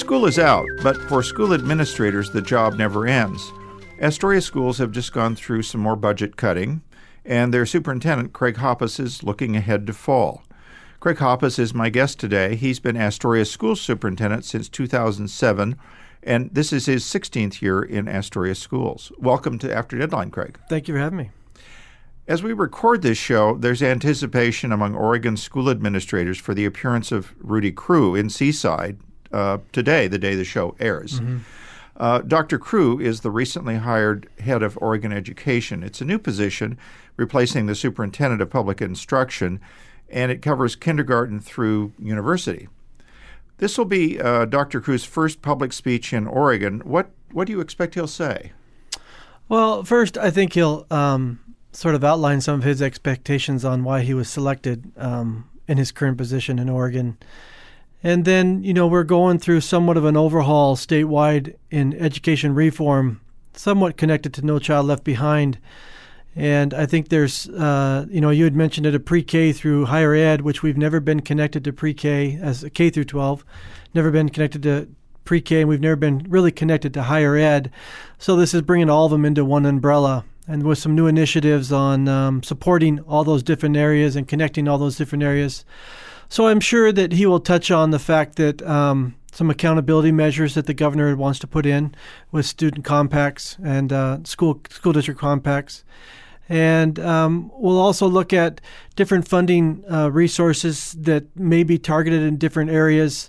School is out, but for school administrators, the job never ends. Astoria schools have just gone through some more budget cutting, and their superintendent, Craig Hoppus, is looking ahead to fall. Craig Hoppus is my guest today. He's been Astoria school superintendent since 2007, and this is his 16th year in Astoria schools. Welcome to After Deadline, Craig. Thank you for having me. As we record this show, there's anticipation among Oregon school administrators for the appearance of Rudy Crew in Seaside today, the day the show airs. Mm-hmm. Dr. Crew is the recently hired head of Oregon Education. It's a new position replacing the superintendent of public instruction, and it covers kindergarten through university. This will be Dr. Crew's first public speech in Oregon. What do you expect he'll say? Well, first, I think he'll sort of outline some of his expectations on why he was selected in his current position in Oregon. And then, we're going through somewhat of an overhaul statewide in education reform, somewhat connected to No Child Left Behind. And I think there's, you had mentioned it, a pre-K through higher ed, which we've never been connected to pre-K as a K through 12, never been connected to pre-K, and we've never been really connected to higher ed. So this is bringing all of them into one umbrella. And with some new initiatives on supporting all those different areas and connecting all those different areas. So I'm sure that he will touch on the fact that some accountability measures that the governor wants to put in with student compacts and school district compacts. And we'll also look at different funding resources that may be targeted in different areas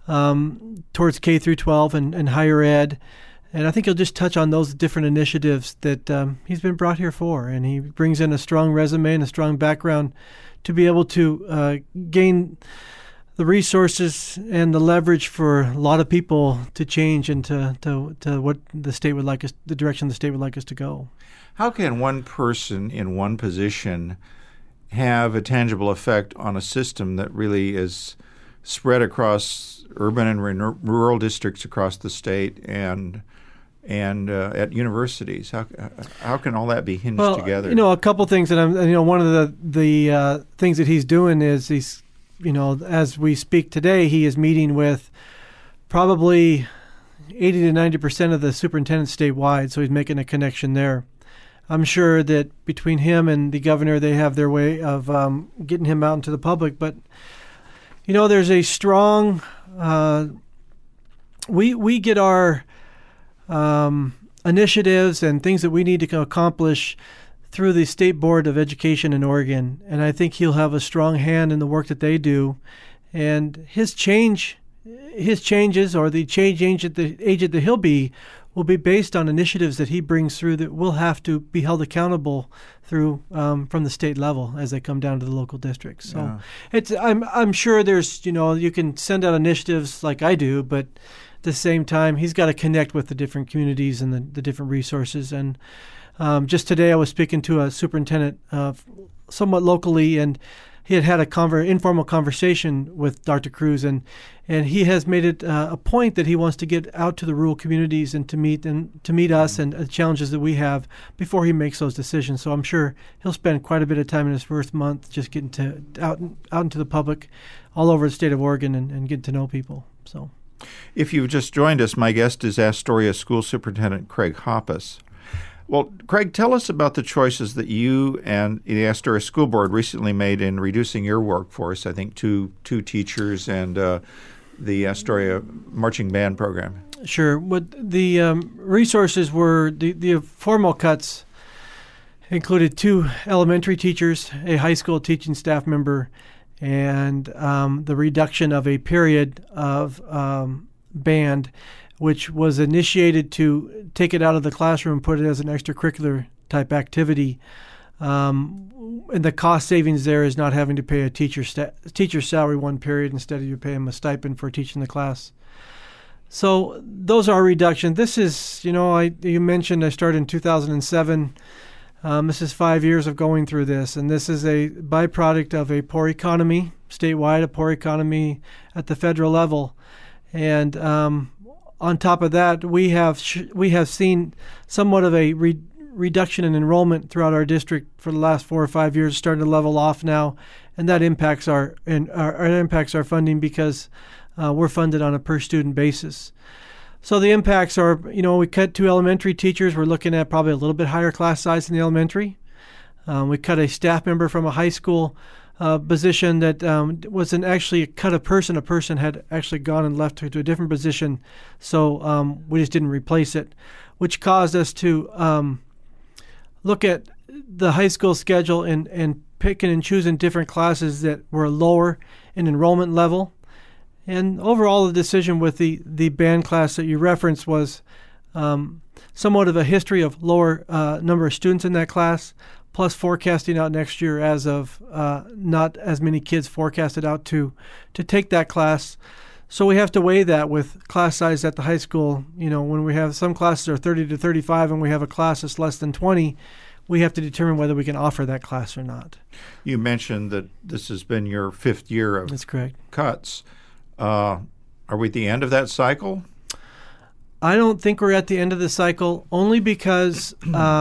towards K through 12 and higher ed. And I think he'll just touch on those different initiatives that he's been brought here for. And he brings in a strong resume and a strong background to be able to gain the resources and the leverage for a lot of people to change into to what the state would like us, the direction the state would like us to go. How can one person in one position have a tangible effect on a system that really is spread across urban and rural districts across the state and at universities? How can all that be hinged together? A couple things that one of the things that he's doing is he's, as we speak today, he is meeting with probably 80 to 90% of the superintendents statewide, so he's making a connection there. I'm sure that between him and the governor, they have their way of getting him out into the public. But, there's a strong we get our initiatives and things that we need to accomplish through the State Board of Education in Oregon. And I think he'll have a strong hand in the work that they do. And his changes or the change agent that he'll be will be based on initiatives that he brings through that will have to be held accountable through from the state level as they come down to the local districts. So I'm sure there's, you can send out initiatives like I do, but at the same time, he's got to connect with the different communities and the different resources. And just today I was speaking to a superintendent somewhat locally, and he had informal conversation with Dr. Cruz, and he has made it a point that he wants to get out to the rural communities and to meet us and the challenges that we have before he makes those decisions. So I'm sure he'll spend quite a bit of time in his first month just getting out into the public all over the state of Oregon and getting to know people. So, if you've just joined us, my guest is Astoria School Superintendent Craig Hoppus. Well, Craig, tell us about the choices that you and the Astoria School Board recently made in reducing your workforce. I think two teachers and the Astoria Marching Band program. Sure. What the resources were, the formal cuts included 2 elementary teachers, a high school teaching staff member, and the reduction of a period of band, which was initiated to take it out of the classroom, put it as an extracurricular type activity. And the cost savings there is not having to pay a teacher's salary one period. Instead, you pay him a stipend for teaching the class. So those are reductions. This is, you mentioned I started in 2007. This is 5 years of going through this, and this is a byproduct of a poor economy statewide, a poor economy at the federal level. And on top of that, we have seen somewhat of a reduction in enrollment throughout our district for the last 4 or 5 years, starting to level off now, and that impacts our funding because we're funded on a per-student basis. So the impacts are, we cut 2 elementary teachers. We're looking at probably a little bit higher class size in the elementary. We cut a staff member from a high school position that wasn't actually cut a person. A person had actually gone and left to a different position, so we just didn't replace it, which caused us to look at the high school schedule and picking and choosing different classes that were lower in enrollment level. And overall, the decision with the band class that you referenced was somewhat of a history of lower number of students in that class, plus forecasting out next year as of not as many kids forecasted out to take that class. So we have to weigh that with class size at the high school. When we have some classes are 30 to 35 and we have a class that's less than 20, we have to determine whether we can offer that class or not. You mentioned that this has been your 5th year of That's correct. Cuts. Are we at the end of that cycle? I don't think we're at the end of the cycle, only because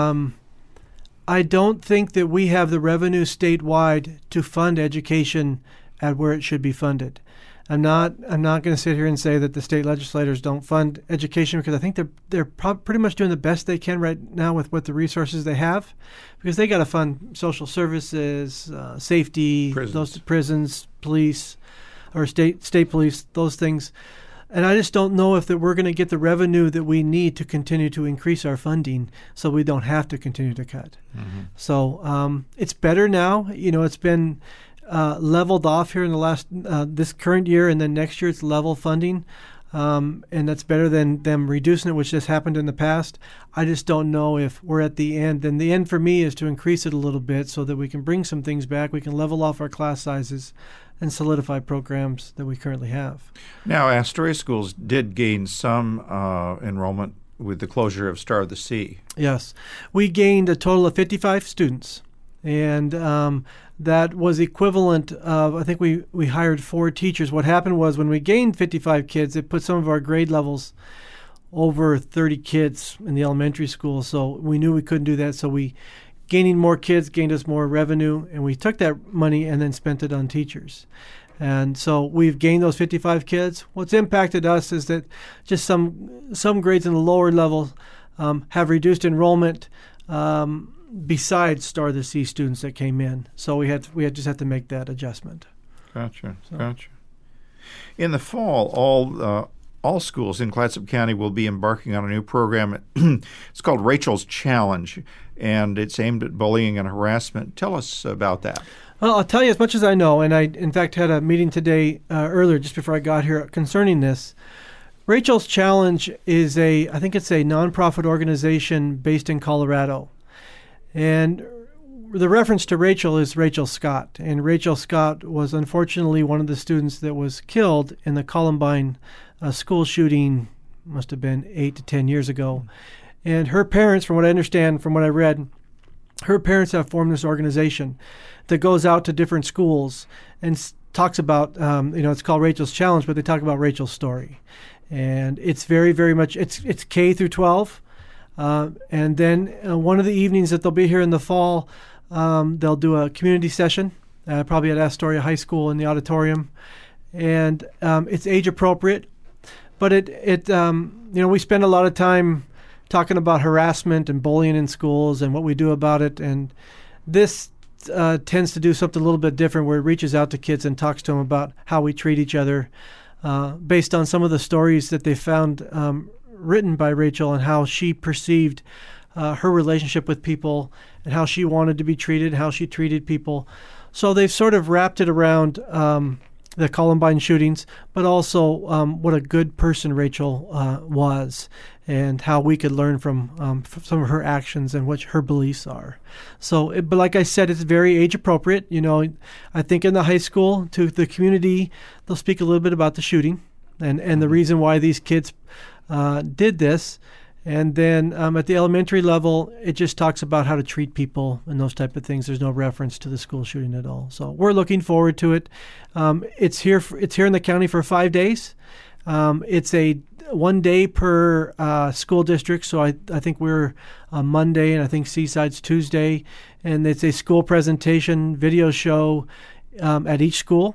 I don't think that we have the revenue statewide to fund education at where it should be funded. I'm not going to sit here and say that the state legislators don't fund education, because I think they're pretty much doing the best they can right now with what the resources they have, because they got to fund social services, safety, prisons, police, or state police, those things. And I just don't know if that we're going to get the revenue that we need to continue to increase our funding, so we don't have to continue to cut. Mm-hmm. So it's better now. It's been leveled off here in the last this current year, and then next year it's level funding, and that's better than them reducing it, which has happened in the past. I just don't know if we're at the end. And the end for me is to increase it a little bit so that we can bring some things back. We can level off our class sizes and solidify programs that we currently have. Now, Astoria schools did gain some enrollment with the closure of Star of the Sea. Yes. We gained a total of 55 students, and that was equivalent of, I think we hired 4 teachers. What happened was when we gained 55 kids, it put some of our grade levels over 30 kids in the elementary school, so we knew we couldn't do that, so gaining more kids gained us more revenue, and we took that money and then spent it on teachers. And so we've gained those 55 kids. What's impacted us is that just some grades in the lower level have reduced enrollment besides Star of the Sea students that came in. So we just had to make that adjustment. Gotcha. In the fall, all schools in Clatsop County will be embarking on a new program. It's called Rachel's Challenge, and it's aimed at bullying and harassment. Tell us about that. Well, I'll tell you as much as I know, and I, in fact, had a meeting today earlier just before I got here concerning this. Rachel's Challenge is I think it's a nonprofit organization based in Colorado. And the reference to Rachel is Rachel Scott. And Rachel Scott was unfortunately one of the students that was killed in the Columbine school shooting, must have been 8 to 10 years ago. And her parents, from what I understand, from what I read, her parents have formed this organization that goes out to different schools and talks about, it's called Rachel's Challenge, but they talk about Rachel's story. And it's very, very much, it's K through 12. And then one of the evenings that they'll be here in the fall, they'll do a community session, probably at Astoria High School in the auditorium. And it's age appropriate, but we spend a lot of time talking about harassment and bullying in schools and what we do about it. And this tends to do something a little bit different, where it reaches out to kids and talks to them about how we treat each other, based on some of the stories that they found written by Rachel and how she perceived her relationship with people and how she wanted to be treated, how she treated people. So they've sort of wrapped it around the Columbine shootings, but also what a good person Rachel was, and how we could learn from some of her actions and what her beliefs are. So, but like I said, it's very age appropriate. I think in the high school, to the community, they'll speak a little bit about the shooting and the reason why these kids did this. And then at the elementary level, it just talks about how to treat people and those type of things. There's no reference to the school shooting at all. So we're looking forward to it. It's here in the county for 5 days. It's a 1 day per school district. So I think we're on Monday, and I think Seaside's Tuesday. And it's a school presentation video show at each school.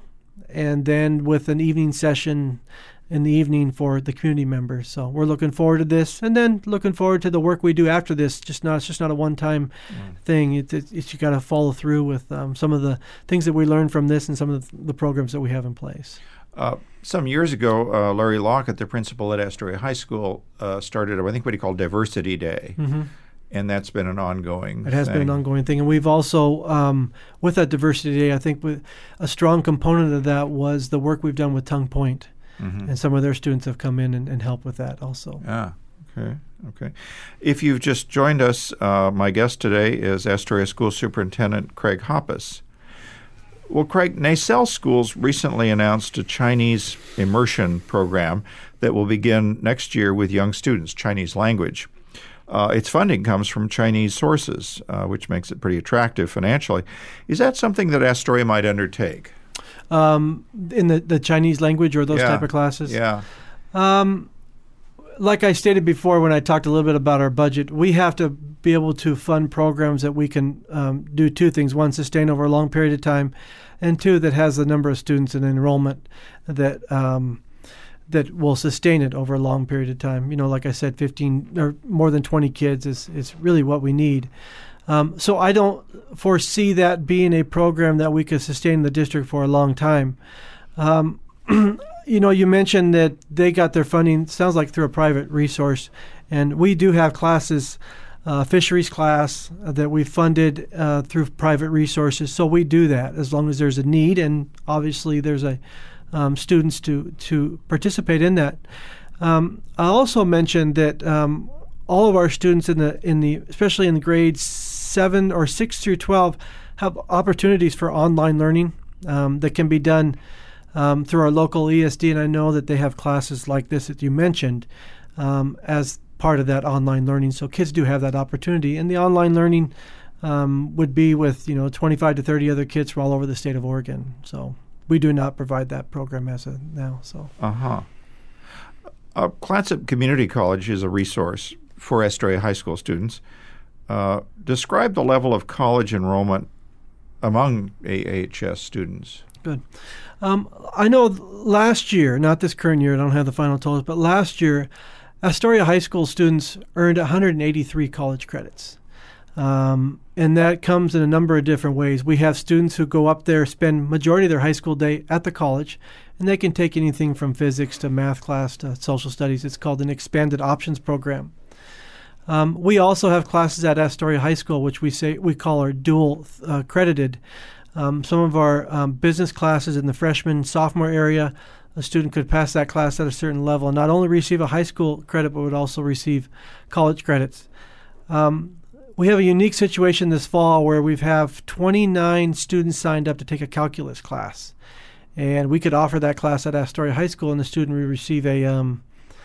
and then with an evening session in the evening for the community members. So we're looking forward to this, and then looking forward to the work we do after this. It's just not a one-time thing. You got to follow through with some of the things that we learned from this and some of the programs that we have in place. Some years ago, Larry Lockett, the principal at Astoria High School, started, I think, what he called Diversity Day. Mm-hmm. And that's been an ongoing It has been an ongoing thing. And we've also, with that Diversity Day, I think a strong component of that was the work we've done with Tongue Point. Mm-hmm. And some of their students have come in and helped with that also. Okay. If you've just joined us, my guest today is Astoria School Superintendent Craig Hoppus. Well, Craig, Naselle Schools recently announced a Chinese immersion program that will begin next year with young students, Chinese language. Its funding comes from Chinese sources, which makes it pretty attractive financially. Is that something that Astoria might undertake? In the Chinese language or those type of classes? Yeah. Like I stated before when I talked a little bit about our budget, we have to be able to fund programs that we can do two things. One, sustain over a long period of time, and two, that has the number of students and enrollment that will sustain it over a long period of time. Like I said, 15 or more than 20 kids is really what we need. So I don't foresee that being a program that we could sustain in the district for a long time. You mentioned that they got their funding, sounds like through a private resource, and we do have classes, fisheries class that we funded through private resources. So we do that as long as there's a need, and obviously there's students to participate in that. I also mentioned that all of our students in the especially in the grades 7 or 6 through 12 have opportunities for online learning that can be done through our local ESD, and I know that they have classes like this that you mentioned as part of that online learning. So kids do have that opportunity, and the online learning would be with 25 to 30 other kids from all over the state of Oregon. So we do not provide that program as of now. So. Clatsop Community College is a resource for Astoria High School students. Describe the level of college enrollment among AHS students. Good. I know last year, not this current year, I don't have the final totals, but last year, Astoria High School students earned 183 college credits. And that comes in a number of different ways. We have students who go up there, spend majority of their high school day at the college, and they can take anything from physics to math class to social studies. It's called an expanded options program. We also have classes at Astoria High School, which we call our dual credited. Some of our business classes in the freshman, sophomore area, a student could pass that class at a certain level and not only receive a high school credit, but would also receive college credits. We have a unique situation this fall where we have 29 students signed up to take a calculus class. And we could offer that class at Astoria High School, and the student would receive a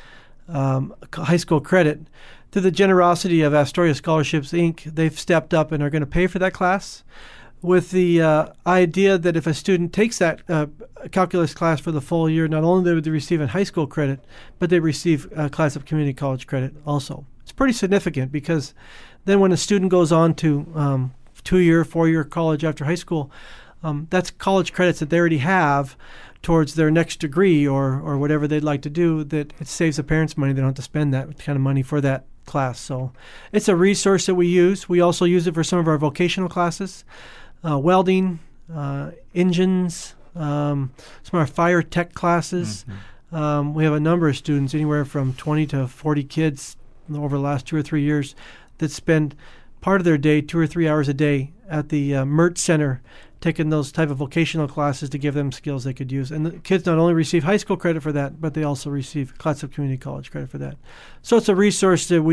high school credit. Through the generosity of Astoria Scholarships, Inc., they've stepped up and are going to pay for that class, with the idea that if a student takes that calculus class for the full year, not only would they receive a high school credit, but they receive a Clatsop Community College credit also. It's pretty significant because then when a student goes on to 2-year, 4-year college after high school, that's college credits that they already have towards their next degree or whatever they'd like to do, that it saves the parents money. They don't have to spend that kind of money for that class. So it's a resource that we use. We also use it for some of our vocational classes. Welding, engines, some of our fire tech classes. Mm-hmm. We have a number of students, anywhere from 20 to 40 kids over the last 2 or 3 years, that spend part of their day, 2 or 3 hours a day, at the MERT Center, taking those type of vocational classes to give them skills they could use. And the kids not only receive high school credit for that, but they also receive Clatsop Community College credit for that. So it's a resource that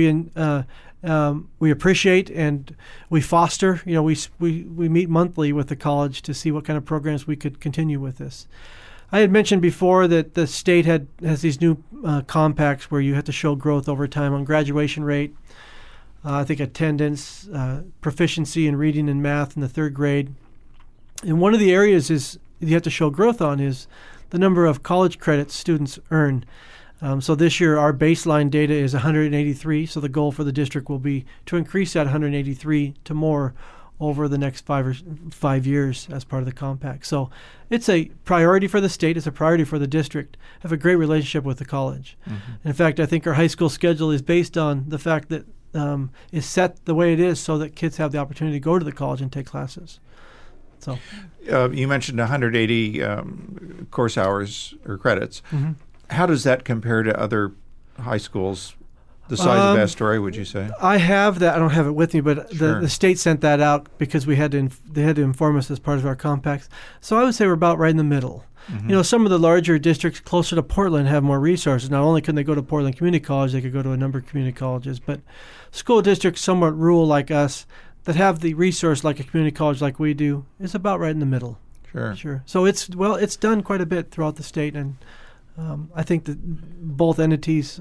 we appreciate and we foster. We meet monthly with the college to see what kind of programs we could continue with this. I had mentioned before that the state has these new compacts where you have to show growth over time on graduation rate, I think attendance, proficiency in reading and math in the 3rd grade. And one of the areas is you have to show growth on is the number of college credits students earn. So this year our baseline data is 183. So the goal for the district will be to increase that 183 to more over the next 5 years as part of the compact. So it's a priority for the state. It's a priority for the district. Have a great relationship with the college. In fact, I think our high school schedule is based on the fact that is set the way it is so that kids have the opportunity to go to the college and take classes. So, you mentioned 180 course hours or credits. How does that compare to other high schools the size of Astoria, would you say? I have that. I don't have it with me, but Sure. the state sent that out because they had to inform us as part of our compacts. So I would say we're about right in the middle. Some of the larger districts closer to Portland have more resources. Not only can they go to Portland Community College, they could go to a number of community colleges. But school districts somewhat rural like us that have the resource like a community college like we do is about right in the middle. Sure. So it's done quite a bit throughout the state, and I think that both entities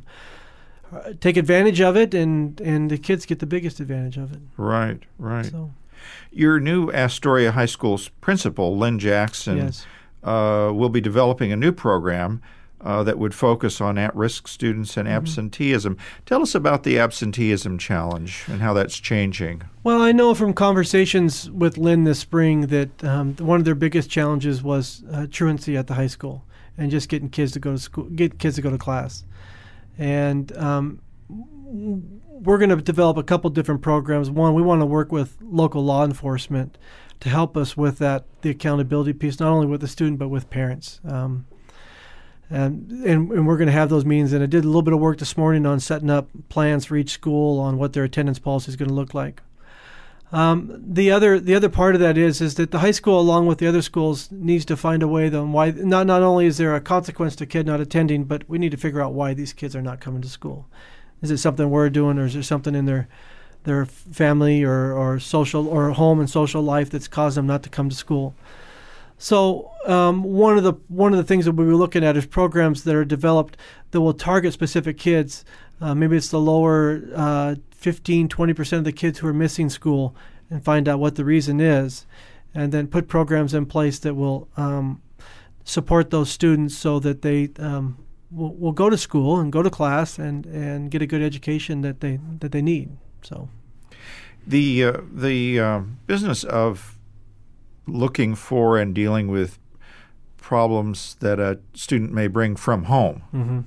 take advantage of it, and the kids get the biggest advantage of it. Right. So, Your new Astoria High School's principal, Lynn Jackson, yes. Will be developing a new program that would focus on at-risk students and absenteeism. Tell us about the absenteeism challenge and how that's changing. Well, I know from conversations with Lynn this spring that one of their biggest challenges was truancy at the high school and just getting kids to go to school, get kids to go to class. And we're going to develop a couple different programs. One, we want to work with local law enforcement to help us with the accountability piece, not only with the student but with parents. And we're going to have those meetings. And I did a little bit of work this morning on setting up plans for each school on what their attendance policy is going to look like. The other part of that is that the high school, along with the other schools, needs to find a way on why not only is there a consequence to a kid not attending, but we need to figure out why these kids are not coming to school. Is it something we're doing, or is there something in their family or social or home and social life that's caused them not to come to school? So one of the things that we'll be looking at is programs that are developed that will target specific kids. Maybe it's the lower 15, 20% of the kids who are missing school, and find out what the reason is, and then put programs in place that will support those students so that they will go to school and go to class and get a good education that they need. So the business of looking for and dealing with problems that a student may bring from home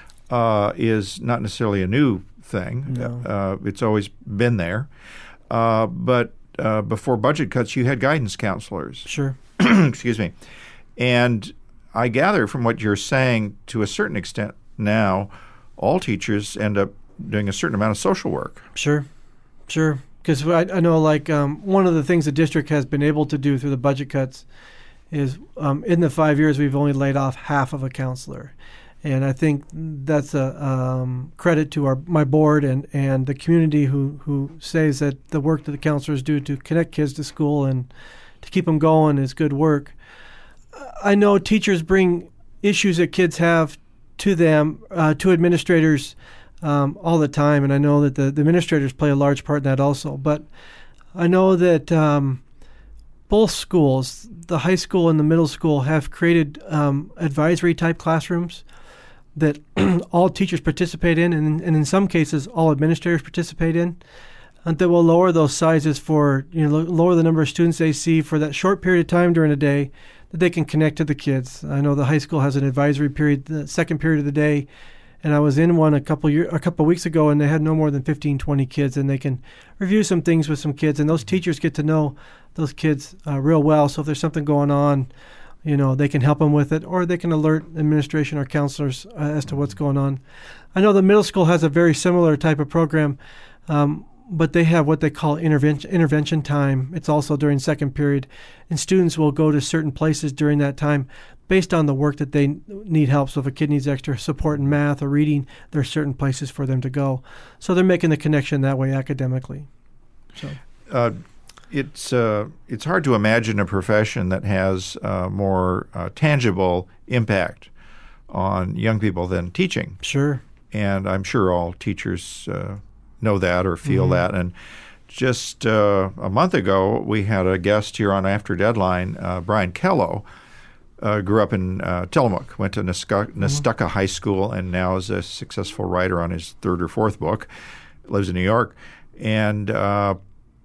is not necessarily a new thing. No. It's always been there. But before budget cuts, you had guidance counselors. Sure. Excuse me. And I gather from what you're saying, to a certain extent now, all teachers end up doing a certain amount of social work. Sure. Because I know, one of the things the district has been able to do through the budget cuts is in the 5 years we've only laid off half of a counselor. And I think that's a credit to my board and the community who says that the work that the counselors do to connect kids to school and to keep them going is good work. I know teachers bring issues that kids have to them, to administrators all the time, and I know that the administrators play a large part in that also. But I know that both schools, the high school and the middle school, have created advisory-type classrooms that all teachers participate in, and in some cases all administrators participate in, and that will lower those sizes for, lower the number of students they see for that short period of time during the day that they can connect to the kids. I know the high school has an advisory period, the second period of the day, and I was in one a couple weeks ago, and they had no more than 15, 20 kids, and they can review some things with some kids, and those teachers get to know those kids real well. So if there's something going on, they can help them with it, or they can alert administration or counselors as to what's going on. I know the middle school has a very similar type of program, but they have what they call intervention time. It's also during second period, and students will go to certain places during that time based on the work that they need help. So if a kid needs extra support in math or reading, there are certain places for them to go. So they're making the connection that way academically. So. It's hard to imagine a profession that has more tangible impact on young people than teaching. Sure. And I'm sure all teachers know that or feel that. And just a month ago, we had a guest here on After Deadline, Brian Kello. Grew up in Tillamook, went to Nestucca High School, and now is a successful writer on his third or fourth book. Lives in New York. And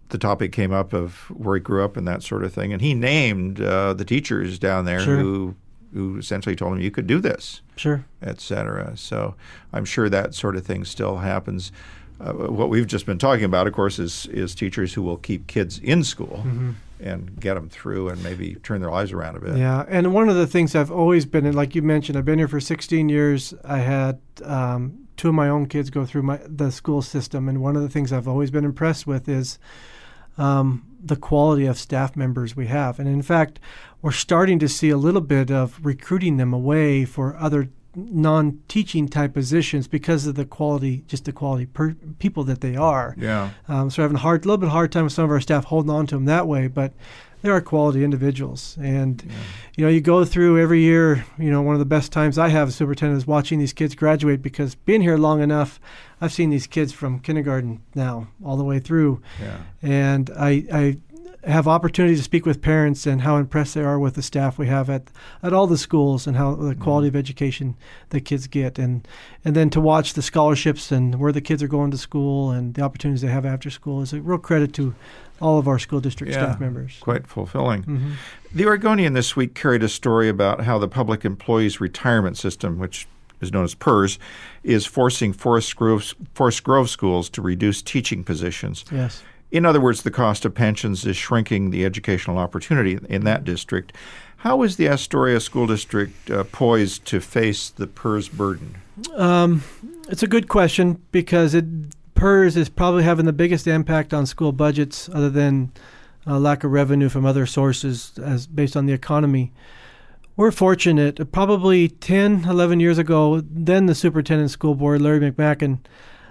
the topic came up of where he grew up and that sort of thing, and he named the teachers down there Sure. who essentially told him you could do this, Sure. et cetera. So I'm sure that sort of thing still happens. What we've just been talking about, of course, is teachers who will keep kids in school and get them through and maybe turn their lives around a bit. Yeah, and one of the things I've always been in, like you mentioned, I've been here for 16 years. I had two of my own kids go through the school system, and one of the things I've always been impressed with is the quality of staff members we have. And in fact, we're starting to see a little bit of recruiting them away for other non-teaching type positions because of the quality people that they are. Yeah. So we're having a little bit hard time with some of our staff holding on to them that way, but they are quality individuals. And, you go through every year, one of the best times I have as superintendent is watching these kids graduate, because being here long enough, I've seen these kids from kindergarten now all the way through. Yeah. And I have opportunity to speak with parents and how impressed they are with the staff we have at all the schools and how the quality of education the kids get, and then to watch the scholarships and where the kids are going to school and the opportunities they have after school is a real credit to all of our school district staff members. Quite fulfilling. The Oregonian this week carried a story about how the Public Employees Retirement System, which is known as PERS, is forcing Forest Grove schools to reduce teaching positions. Yes. In other words, the cost of pensions is shrinking the educational opportunity in that district. How is the Astoria School District poised to face the PERS burden? It's a good question, because PERS is probably having the biggest impact on school budgets, other than lack of revenue from other sources as based on the economy. We're fortunate. Probably 10, 11 years ago, then the superintendent of school board, Larry McMacken,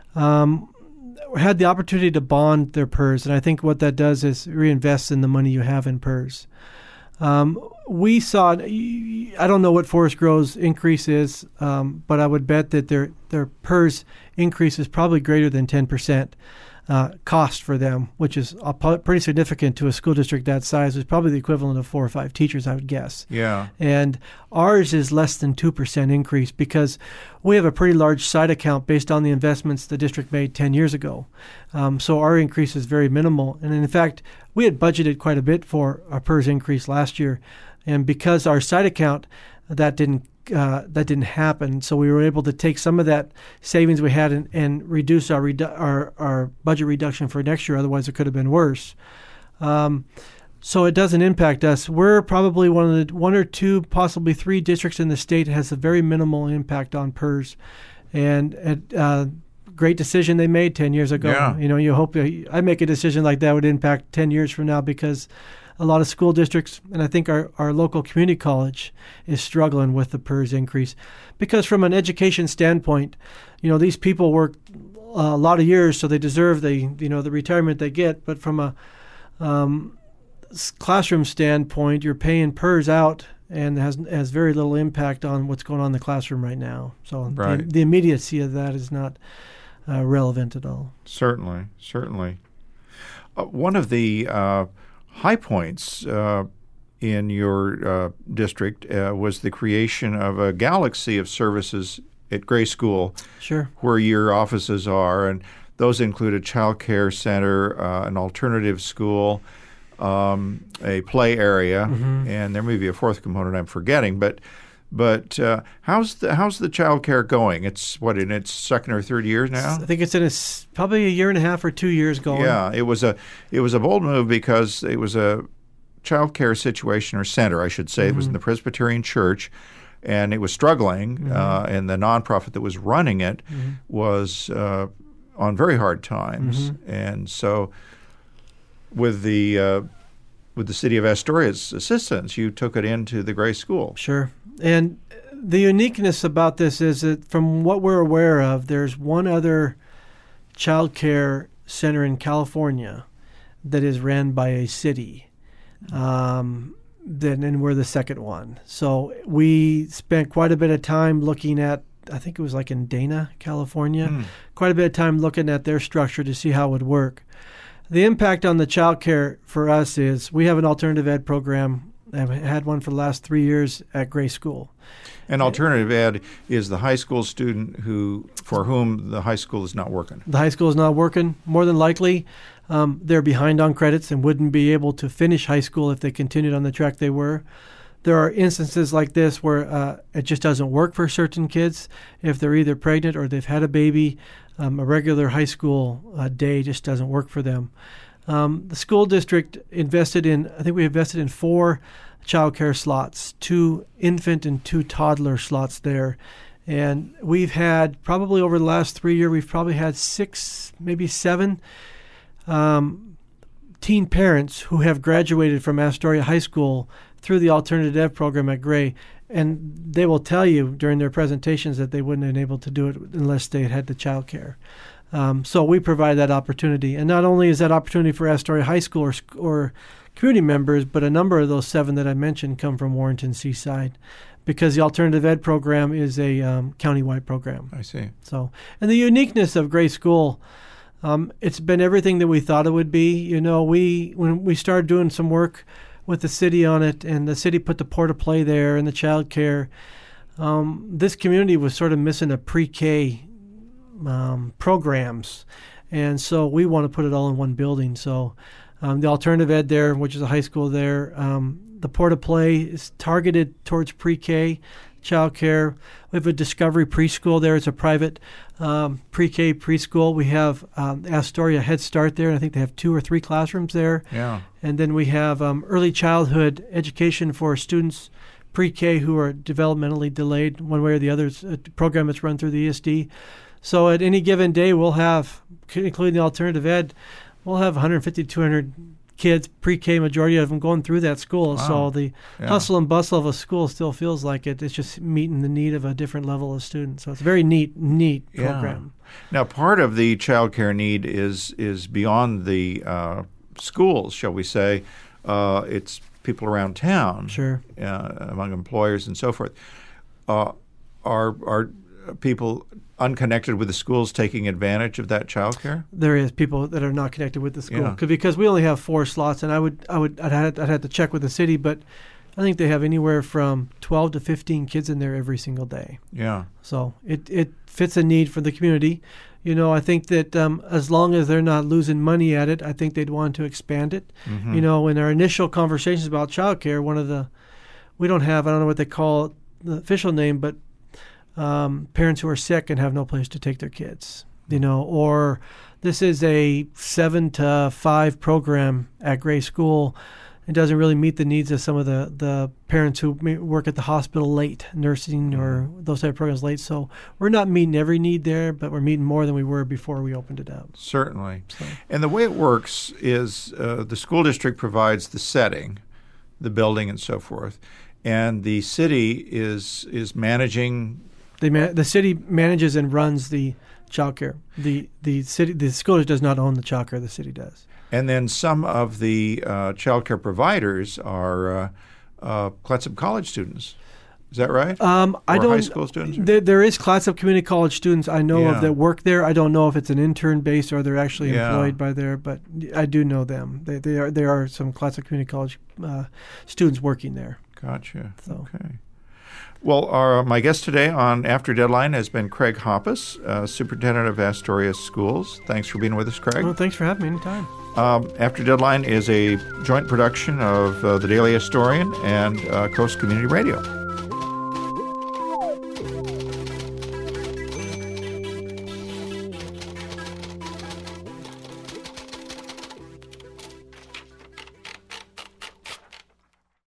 had the opportunity to bond their PERS, and I think what that does is reinvest in the money you have in PERS. We saw, I don't know what Forest Grove's increase is, but I would bet that their PERS increase is probably greater than 10% cost for them, which is pretty significant to a school district that size. It's probably the equivalent of 4 or 5 teachers, I would guess. Yeah. And ours is less than 2% increase, because we have a pretty large side account based on the investments the district made 10 years ago. So our increase is very minimal. And in fact, we had budgeted quite a bit for our PERS increase last year. And because our side account, that didn't happen. So we were able to take some of that savings we had and reduce our budget reduction for next year. Otherwise, it could have been worse. So it doesn't impact us. We're probably one or two, possibly 3 districts in the state that has a very minimal impact on PERS. And great decision they made 10 years ago. Yeah. You hope I make a decision like that would impact 10 years from now, because a lot of school districts, and I think our local community college is struggling with the PERS increase, because from an education standpoint, these people work a lot of years, so they deserve the retirement they get. But from a classroom standpoint, you're paying PERS out, and has very little impact on what's going on in the classroom right now. So Right. the immediacy of that is not relevant at all. Certainly. One of the high points in your district was the creation of a galaxy of services at Gray School, Sure. where your offices are, and those include a child care center, an alternative school, a play area, and there may be a fourth component I'm forgetting. But how's the child care going? It's in its second or third year now? I think it's in probably a year and a half or 2 years going. Yeah, it was a bold move, because it was a child care situation, or center, I should say. It was in the Presbyterian Church, and it was struggling, and the nonprofit that was running it was on very hard times. And so with the city of Astoria's assistance, you took it into the Gray School. Sure. And the uniqueness about this is that, from what we're aware of, there's one other child care center in California that is ran by a city. And we're the second one. So we spent quite a bit of time looking at, I think it was like in Dana, California, quite a bit of time looking at their structure to see how it would work. The impact on the child care for us is we have an alternative ed program I've had one for the last 3 years at Gray School. And alternative ed is the high school student for whom the high school is not working. The high school is not working. More than likely, they're behind on credits and wouldn't be able to finish high school if they continued on the track they were. There are instances like this where it just doesn't work for certain kids. If they're either pregnant or they've had a baby, a regular high school day just doesn't work for them. The school district we invested in 4 child care slots, 2 infant and 2 toddler slots there. And we've had, probably over the last 3 years, we've probably had 6, maybe 7 teen parents who have graduated from Astoria High School through the alternative ed program at Gray. And they will tell you during their presentations that they wouldn't have been able to do it unless they had the child care. So we provide that opportunity. And not only is that opportunity for Astoria High School or community members, but a number of those 7 that I mentioned come from Warrenton Seaside, because the alternative ed program is a county-wide program. I see. So, and the uniqueness of Gray School, it's been everything that we thought it would be. You know, when we started doing some work with the city on it, and the city put the Port-a-Play there and the child care, this community was sort of missing a pre-K programs, and so we want to put it all in one building. So the alternative ed there, which is a high school there, the Port-a-Play is targeted towards pre-K child care. We have a Discovery preschool there. It's a private pre-K preschool. We have Astoria Head Start there, and I think they have 2 or 3 classrooms there. Yeah. And then we have early childhood education for students pre-K who are developmentally delayed one way or the other. It's a program that's run through the ESD. So at any given day, we'll have, including the alternative ed, we'll have 150 to 200 kids, pre-K, majority of them going through that school. Wow. So the hustle and bustle of a school still feels like it. It's just meeting the need of a different level of students. So it's a very neat program. Now, part of the child care need is beyond the schools, shall we say. It's people around town, Sure. Among employers and so forth. Are people unconnected with the schools taking advantage of that child care? There is people that are not connected with the school because we only have 4 slots, and I'd have to check with the city, but I think they have anywhere from 12 to 15 kids in there every single day. Yeah. So it fits a need for the community. You know, I think that as long as they're not losing money at it, I think they'd want to expand it. Mm-hmm. You know, in our initial conversations about child care, we don't have, I don't know what they call it, the official name, but parents who are sick and have no place to take their kids, you know, or this is a 7 to 5 program at Gray School. It doesn't really meet the needs of some of the parents who may work at the hospital late, nursing or those type of programs late. So we're not meeting every need there, but we're meeting more than we were before we opened it up. Certainly. So. And the way it works is the school district provides the setting, the building and so forth, and the city is managing. The city manages and runs the child care. The school does not own the child care. The city does. And then some of the child care providers are Clatsop College students. Is that right? High school students? There is Clatsop Community College students I know of that work there. I don't know if it's an intern base or they're actually employed by there, but I do know them. There are some Clatsop Community College students working there. Gotcha. So. Okay. Well, my guest today on After Deadline has been Craig Hoppus, Superintendent of Astoria Schools. Thanks for being with us, Craig. Well, thanks for having me anytime. After Deadline is a joint production of the Daily Astorian and Coast Community Radio.